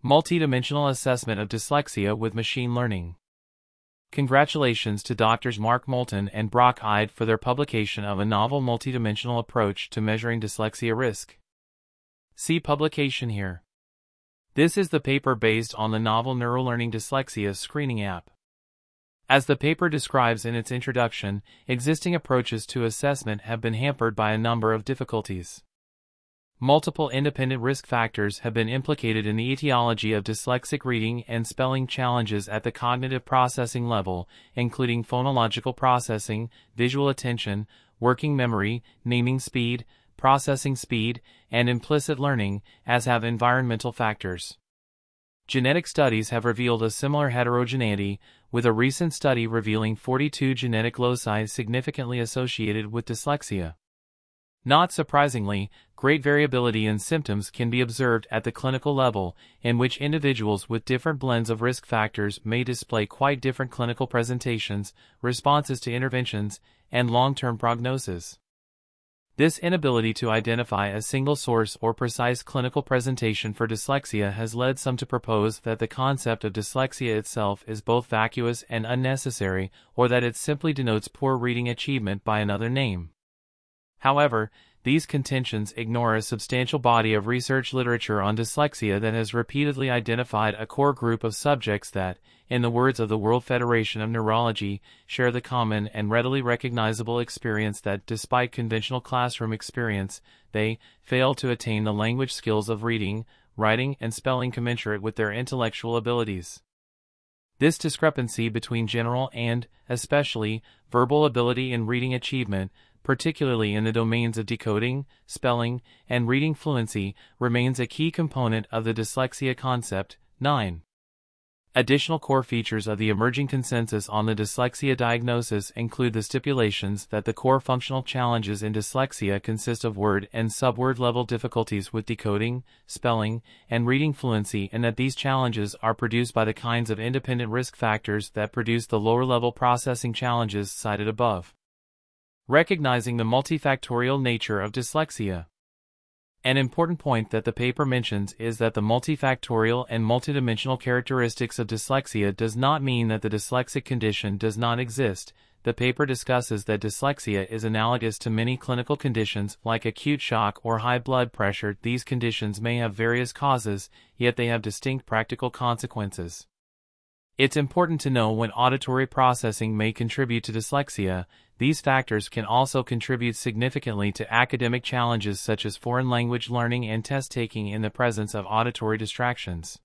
Multidimensional Assessment of Dyslexia with Machine Learning. Congratulations to Drs. Mark Moulton and Brock Ide for their publication of a novel multidimensional approach to measuring dyslexia risk. See publication here. This is the paper based on the novel NeuroLearning Dyslexia Screening app. As the paper describes in its introduction, existing approaches to assessment have been hampered by a number of difficulties. Multiple independent risk factors have been implicated in the etiology of dyslexic reading and spelling challenges at the cognitive processing level, including phonological processing, visual attention, working memory, naming speed, processing speed, and implicit learning, as have environmental factors. Genetic studies have revealed a similar heterogeneity, with a recent study revealing 42 genetic loci significantly associated with dyslexia. Not surprisingly, great variability in symptoms can be observed at the clinical level, in which individuals with different blends of risk factors may display quite different clinical presentations, responses to interventions, and long-term prognosis. This inability to identify a single source or precise clinical presentation for dyslexia has led some to propose that the concept of dyslexia itself is both vacuous and unnecessary, or that it simply denotes poor reading achievement by another name. However, these contentions ignore a substantial body of research literature on dyslexia that has repeatedly identified a core group of subjects that, in the words of the World Federation of Neurology, share the common and readily recognizable experience that, despite conventional classroom experience, they fail to attain the language skills of reading, writing, and spelling commensurate with their intellectual abilities. This discrepancy between general and, especially, verbal ability and reading achievement, particularly in the domains of decoding, spelling, and reading fluency, remains a key component of the dyslexia concept. 9. Additional core features of the emerging consensus on the dyslexia diagnosis include the stipulations that the core functional challenges in dyslexia consist of word and subword level difficulties with decoding, spelling, and reading fluency, and that these challenges are produced by the kinds of independent risk factors that produce the lower level processing challenges cited above. Recognizing the multifactorial nature of dyslexia. An important point that the paper mentions is that the multifactorial and multidimensional characteristics of dyslexia does not mean that the dyslexic condition does not exist. The paper discusses that dyslexia is analogous to many clinical conditions like acute shock or high blood pressure. These conditions may have various causes, yet they have distinct practical consequences. It's important to know when auditory processing may contribute to dyslexia. These factors can also contribute significantly to academic challenges such as foreign language learning and test taking in the presence of auditory distractions.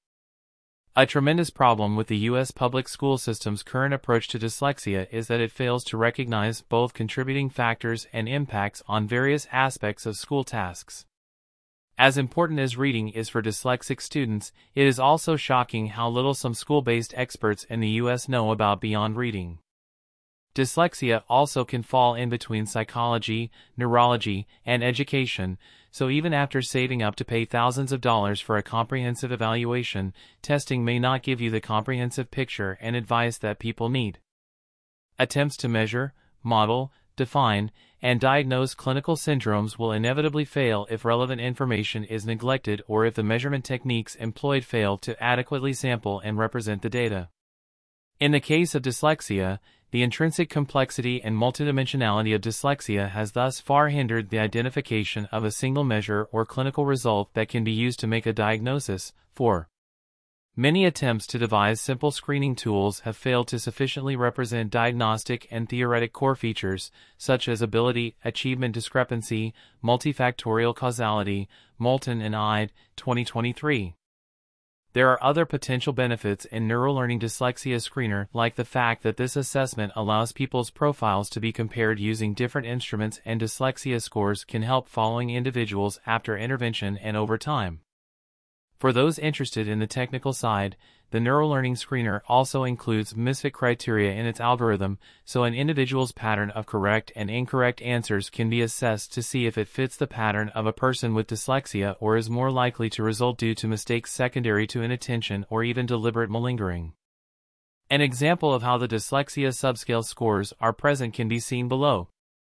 A tremendous problem with the U.S. public school system's current approach to dyslexia is that it fails to recognize both contributing factors and impacts on various aspects of school tasks. As important as reading is for dyslexic students, it is also shocking how little some school-based experts in the U.S. know about beyond reading. Dyslexia also can fall in between psychology, neurology, and education, so even after saving up to pay thousands of dollars for a comprehensive evaluation, testing may not give you the comprehensive picture and advice that people need. Attempts to measure, model, define, and diagnose clinical syndromes will inevitably fail if relevant information is neglected or if the measurement techniques employed fail to adequately sample and represent the data. In the case of dyslexia, the intrinsic complexity and multidimensionality of dyslexia has thus far hindered the identification of a single measure or clinical result that can be used to make a diagnosis. 4. Many attempts to devise simple screening tools have failed to sufficiently represent diagnostic and theoretic core features, such as ability, achievement discrepancy, multifactorial causality. Moulton and Ide, 2023. There are other potential benefits in NeuroLearning Dyslexia Screener, like the fact that this assessment allows people's profiles to be compared using different instruments, and dyslexia scores can help following individuals after intervention and over time. For those interested in the technical side, the NeuroLearning Screener also includes misfit criteria in its algorithm, so an individual's pattern of correct and incorrect answers can be assessed to see if it fits the pattern of a person with dyslexia or is more likely to result due to mistakes secondary to inattention or even deliberate malingering. An example of how the dyslexia subscale scores are present can be seen below.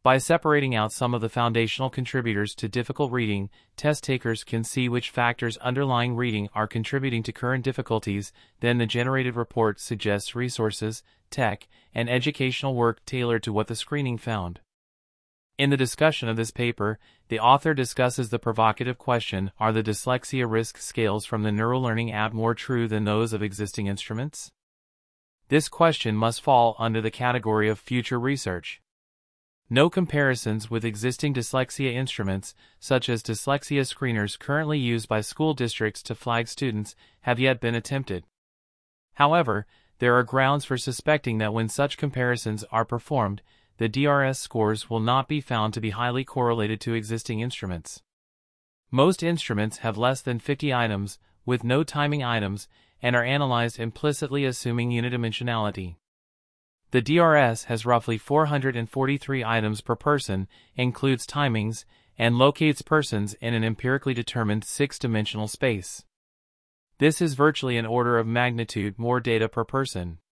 By separating out some of the foundational contributors to difficult reading, test takers can see which factors underlying reading are contributing to current difficulties. Then the generated report suggests resources, tech, and educational work tailored to what the screening found. In the discussion of this paper, the author discusses the provocative question, are the dyslexia risk scales from the NeuroLearning app more true than those of existing instruments? This question must fall under the category of future research. No comparisons with existing dyslexia instruments, such as dyslexia screeners currently used by school districts to flag students, have yet been attempted. However, there are grounds for suspecting that when such comparisons are performed, the DRS scores will not be found to be highly correlated to existing instruments. Most instruments have less than 50 items, with no timing items, and are analyzed implicitly assuming unidimensionality. The DRS has roughly 443 items per person, includes timings, and locates persons in an empirically determined 6-dimensional space. This is virtually an order of magnitude more data per person.